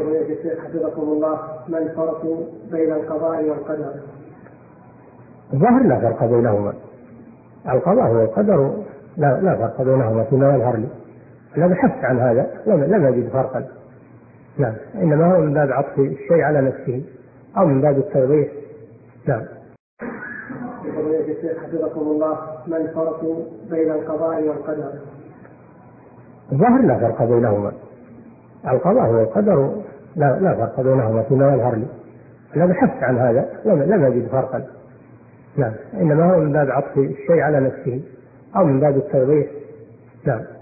حفظكم الله، ما الفرق بين القضاء والقدر؟ الظاهر لا فرق بينهما، القضاء والقدر لا فرق بينهما فيما يظهر لي، أنا بحثت عن هذا لم أجد فرقا. نعم، إنما هو من باب عطف الشيء على نفسه أو من باب التوضيح. نعم. حفظكم الله، ما الفرق بين القضاء والقدر؟ الظاهر لا فرق بينهما، القضاء والقدر لا فرق بينهما فيما يظهر لي، أنا بحثت عن هذا لم أجد فرقا. نعم، إنما هو من باب عطف الشيء على نفسه أو من باب التوضيح. نعم.